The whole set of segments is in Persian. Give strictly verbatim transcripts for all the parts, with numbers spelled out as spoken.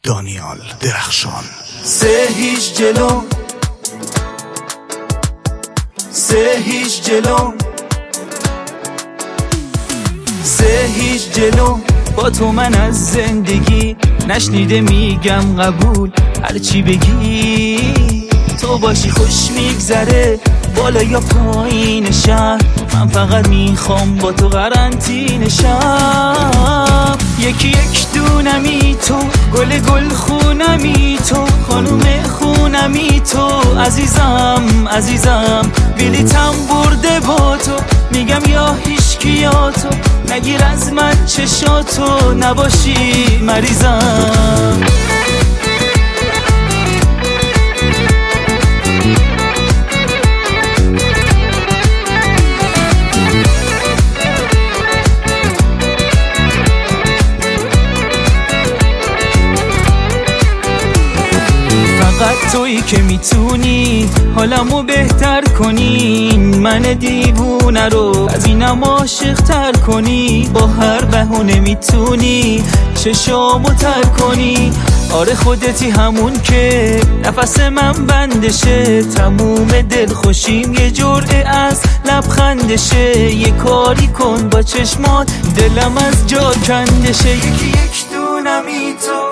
دانیال درخشان. سه هیچ جلو، سه هیچ جلو، سه هیچ جلو. با تو من از زندگی نشنیده میگم قبول، هرچی بگی تو باشی خوش میگذره. بالا یا پایین شهر من فقط میخوام با تو قرنطینه شم. یکی یک دونمی تو، گل گل خونمی تو، خانوم خونمی تو. عزیزم عزیزم بلیتم برده با تو، میگم یا هیچکی یا تو. نگیر از من چشاتو، نباشی مریضم. فقط تویی که میتونی حالمو بهتر کنی، من دیوونه رو از اینم عاشق تر کنی. با هر بهونه میتونی چشامو تر کنی. آره خودتی همون که نفس من بندشه، تموم دل خوشیم یه جرعه از لبخندشه. یه کاری کن با چشمات دلم از جا کندشه. یکی یک دونمی تو،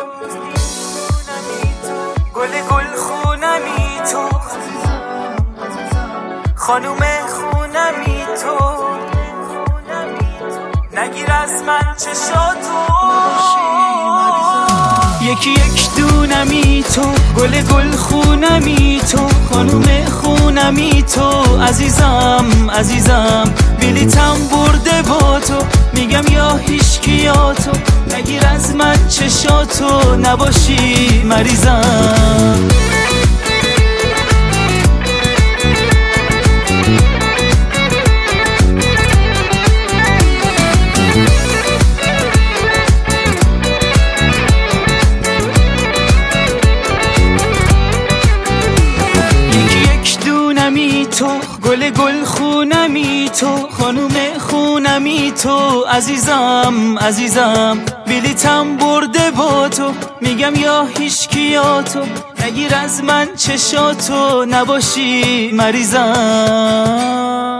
گل گل خونمی تو، خانوم خونمی تو. نگیر از من چشاتو. یکی یک دونمی تو، گل گل خونمی تو، خانوم خونمی تو. عزیزم عزیزم بلیتم برده با تو، میگم یا هیچکی یا تو. نگیر از من چشاتو، نباشی مریضم. تو گل گل خونمی تو، خانوم خونمی تو. عزیزم عزیزم بلیتم برده با تو، میگم یا هیچکی یا تو. نگیر از من چشاتو، نباشی مریضم.